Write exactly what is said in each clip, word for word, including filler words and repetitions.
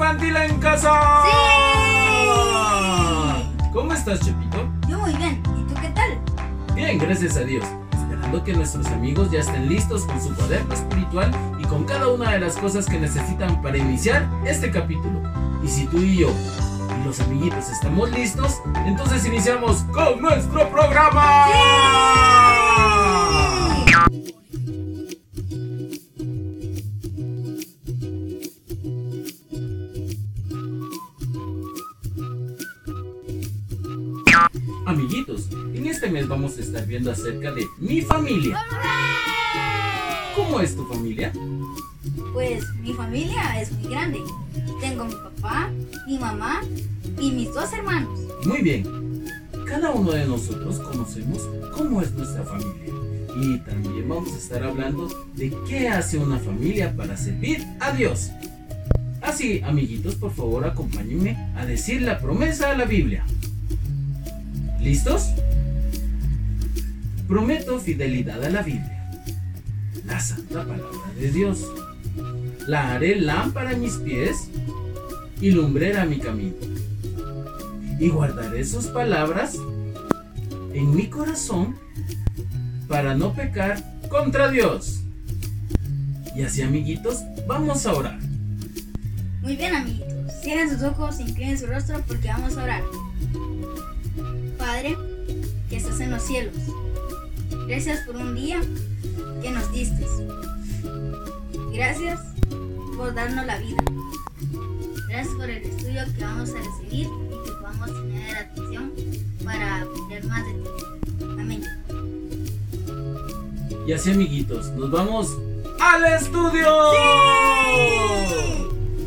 infantil en casa. ¡Sí! ¿Cómo estás, Chepito? Yo muy bien. ¿Y tú qué tal? Bien, gracias a Dios. Esperando que nuestros amigos ya estén listos con su cuaderno espiritual y con cada una de las cosas que necesitan para iniciar este capítulo. Y si tú y yo y los amiguitos estamos listos, entonces iniciamos con nuestro programa. ¡Sí! Amiguitos, en este mes vamos a estar viendo acerca de mi familia. ¿Cómo es tu familia? Pues mi familia es muy grande. Tengo mi papá, mi mamá y mis dos hermanos. Muy bien. Cada uno de nosotros conocemos cómo es nuestra familia. Y también vamos a estar hablando de qué hace una familia para servir a Dios. Así, amiguitos, por favor, acompáñenme a decir la promesa de la Biblia. ¿Listos? Prometo fidelidad a la Biblia, la santa palabra de Dios. La haré lámpara a mis pies y lumbrera a mi camino. Y guardaré sus palabras en mi corazón para no pecar contra Dios. Y así, amiguitos, vamos a orar. Muy bien, amiguitos. Cierren sus ojos e inclinen su rostro porque vamos a orar. Padre, que estás en los cielos, gracias por un día que nos diste. Gracias por darnos la vida. Gracias por el estudio que vamos a recibir y que podamos tener atención para aprender más de ti. Amén. Y así, amiguitos, nos vamos al estudio. ¡Sí!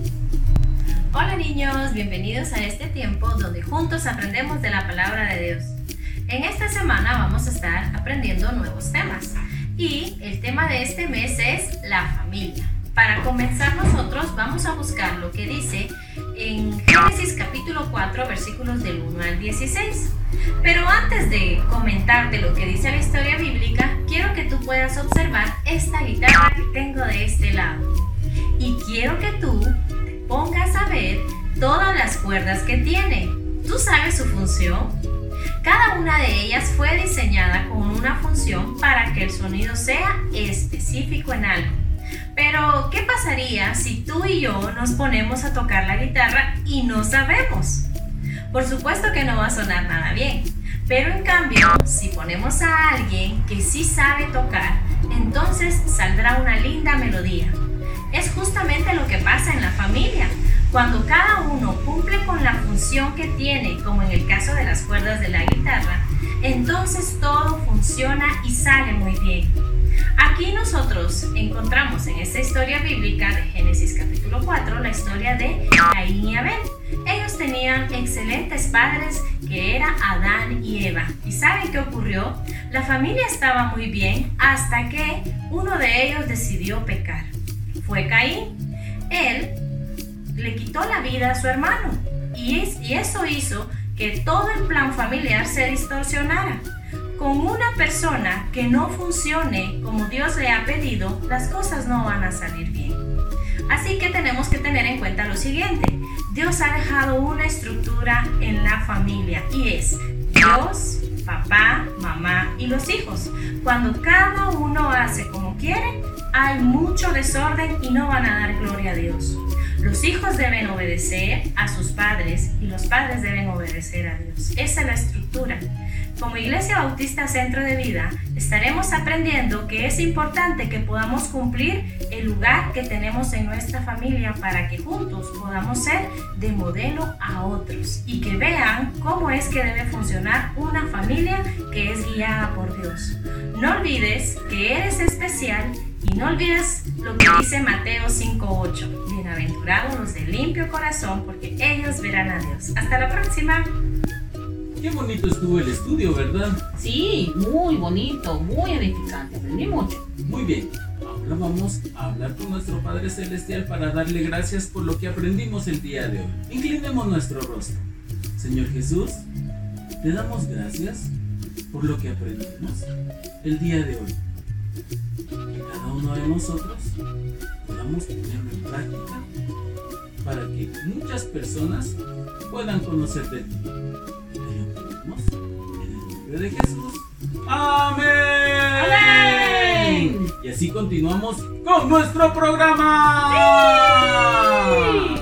Hola niños, bienvenidos a este tiempo donde juntos aprendemos de la palabra de Dios. En esta semana vamos a estar aprendiendo nuevos temas y el tema de este mes es la familia. Para comenzar nosotros vamos a buscar lo que dice en Génesis capítulo cuatro versículos del uno al dieciséis. Pero antes de comentarte lo que dice la historia bíblica, quiero que tú puedas observar esta guitarra que tengo de este lado. Y quiero que tú te pongas a ver todas las cuerdas que tiene. ¿Tú sabes su función? Cada una de ellas fue diseñada con una función para que el sonido sea específico en algo. Pero, ¿qué pasaría si tú y yo nos ponemos a tocar la guitarra y no sabemos? Por supuesto que no va a sonar nada bien, pero en cambio, si ponemos a alguien que sí sabe tocar, entonces saldrá una linda melodía. Es justamente lo que pasa en la familia. Cuando cada uno cumple con la función que tiene, como en el caso de las cuerdas de la guitarra, entonces todo funciona y sale muy bien. Aquí nosotros encontramos en esta historia bíblica de Génesis capítulo cuatro la historia de Caín y Abel. Ellos tenían excelentes padres que eran Adán y Eva. ¿Y saben qué ocurrió? La familia estaba muy bien hasta que uno de ellos decidió pecar. Fue Caín. Él le quitó la vida a su hermano y, es, y eso hizo que todo el plan familiar se distorsionara. Con una persona que no funcione como Dios le ha pedido, las cosas no van a salir bien. Así que tenemos que tener en cuenta lo siguiente. Dios ha dejado una estructura en la familia y es Dios, papá, mamá y los hijos. Cuando cada uno hace como quiere, hay mucho desorden y no van a dar gloria a Dios. Los hijos deben obedecer a sus padres y los padres deben obedecer a Dios. Esa es la estructura. Como Iglesia Bautista Centro de Vida, estaremos aprendiendo que es importante que podamos cumplir el lugar que tenemos en nuestra familia para que juntos podamos ser de modelo a otros y que vean cómo es que debe funcionar una familia que es guiada por Dios. No olvides que eres especial y no olvides lo que dice Mateo cinco ocho. Bienaventurados los de limpio corazón, porque ellos verán a Dios. Hasta la próxima. Qué bonito estuvo el estudio, ¿verdad? Sí, muy bonito, muy edificante, aprendí mucho. Muy bien. Ahora vamos a hablar con nuestro Padre Celestial para darle gracias por lo que aprendimos el día de hoy. Inclinemos nuestro rostro. Señor Jesús, te damos gracias por lo que aprendimos el día de hoy. Que cada uno de nosotros podamos ponerlo en práctica para que muchas personas puedan conocer de ti. Te lo pedimos en el nombre de Jesús. ¡Amén! ¡Amén! Y así continuamos con nuestro programa. ¡Sí!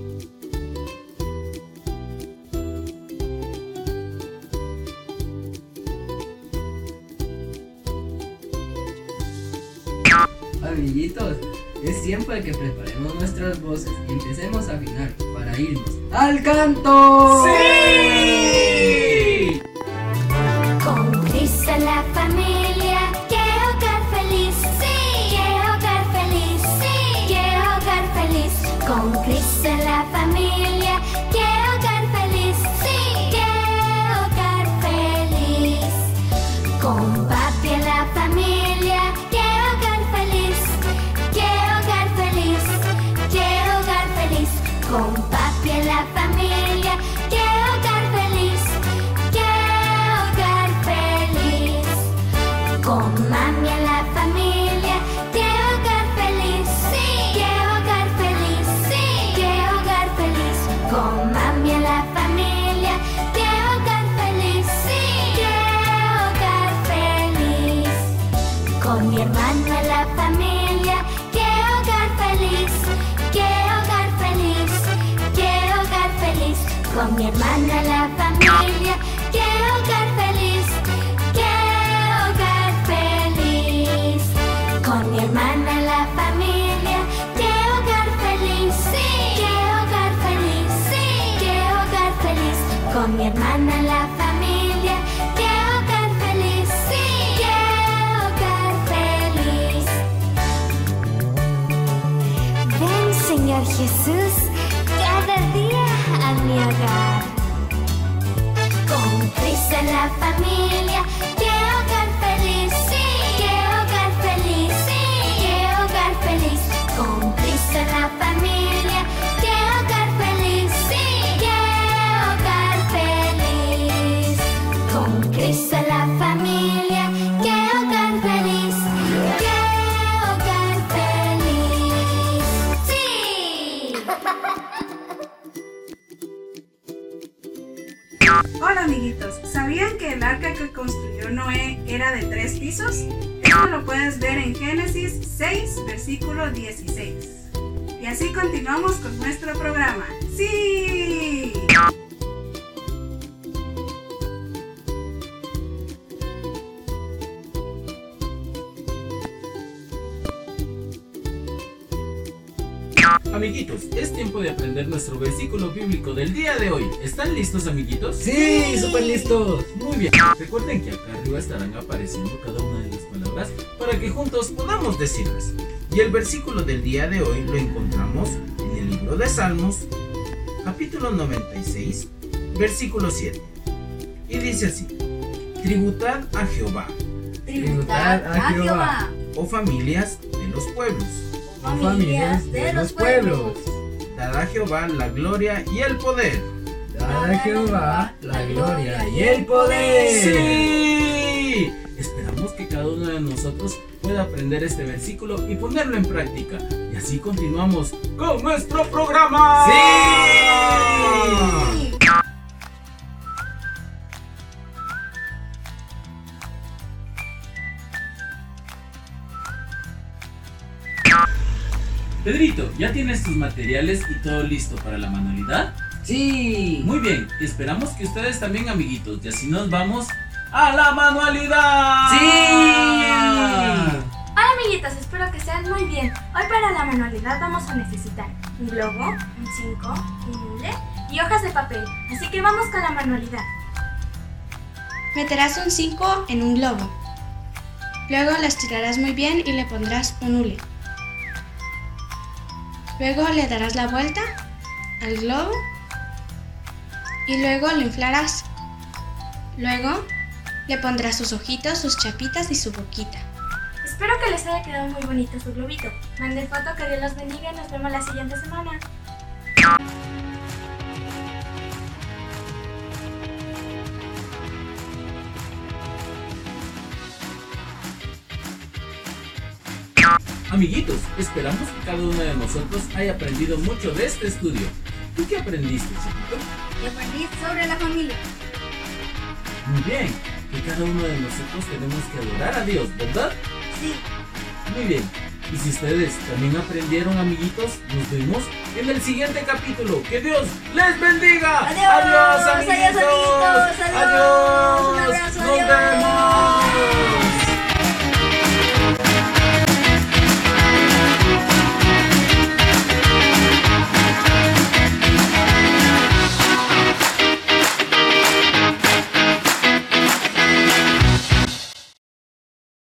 Amiguitos, es tiempo de que preparemos nuestras voces y empecemos a afinar para irnos al canto. ¡Sí! Con Cristo en la familia, qué hogar feliz, sí, qué hogar feliz, sí, qué hogar feliz. Con Cristo en la familia, qué hogar feliz, sí, qué hogar feliz. Con papi en la familia, qué hogar feliz, qué hogar feliz, qué hogar feliz. Con papi en la familia, qué hogar feliz, qué hogar feliz. Con mami en la familia, qué hogar feliz, sí, qué hogar feliz, sí, qué hogar feliz. Con mami en la familia, qué hogar feliz, sí, qué hogar feliz. Con mi hermano en la familia, qué hogar feliz, qué hogar feliz, qué hogar feliz. Con mi hermana en la familia, qué hogar feliz, qué hogar feliz. Con mi hermana en la familia, qué hogar feliz, sí, qué hogar feliz, sí, qué hogar feliz. Con mi hermana en la familia, qué hogar feliz, sí, qué hogar feliz. Ven, Señor Jesús, cada día a mi hogar. Con Cristo en la familia, qué hogar feliz, sí, qué hogar feliz, sí, qué hogar feliz. Con Cristo en la familia, qué hogar feliz, sí, qué hogar feliz. Con Cristo en la familia, qué hogar feliz, qué hogar feliz. Sí. Hola amiguitos, ¿sabían que el arca que construyó Noé era de tres pisos? Esto lo puedes ver en Génesis seis, versículo dieciséis. Y así continuamos con nuestro programa. ¡Sí! Amiguitos, es tiempo de aprender nuestro versículo bíblico del día de hoy. ¿Están listos, amiguitos? Sí, súper listos. Muy bien. Recuerden que acá arriba estarán apareciendo cada una de las palabras para que juntos podamos decirlas. Y el versículo del día de hoy lo encontramos en el libro de Salmos, capítulo noventa y seis, versículo siete. Y dice así: Tributad a Jehová, Tributad a Jehová, oh familias de los pueblos. familias de los pueblos. Dad a Jehová la gloria y el poder. Dad a Jehová la gloria y el poder. ¡Sí! Esperamos que cada uno de nosotros pueda aprender este versículo y ponerlo en práctica. Y así continuamos con nuestro programa. ¡Sí! Pedrito, ¿ya tienes tus materiales y todo listo para la manualidad? Sí. Muy bien, esperamos que ustedes también, amiguitos. Y así nos vamos a la manualidad. Sí. Hola amiguitos, espero que estén muy bien. Hoy para la manualidad vamos a necesitar un globo, un cinco, un hule y hojas de papel. Así que vamos con la manualidad. Meterás un cinco en un globo. Luego lo estirarás muy bien y le pondrás un hule. Luego le darás la vuelta al globo y luego lo inflarás. Luego le pondrás sus ojitos, sus chapitas y su boquita. Espero que les haya quedado muy bonito su globito. Manden foto, que Dios los bendiga y nos vemos la siguiente semana. Amiguitos, esperamos que cada uno de nosotros haya aprendido mucho de este estudio. ¿Tú qué aprendiste, chiquito? Yo aprendí sobre la familia. Muy bien, que cada uno de nosotros tenemos que adorar a Dios, ¿verdad? Sí. Muy bien. Y si ustedes también aprendieron, amiguitos, nos vemos en el siguiente capítulo. ¡Que Dios les bendiga! Adiós, ¡Adiós, adiós, amiguitos! amiguitos, adiós. Un abrazo, ¡Nos adiós. vemos!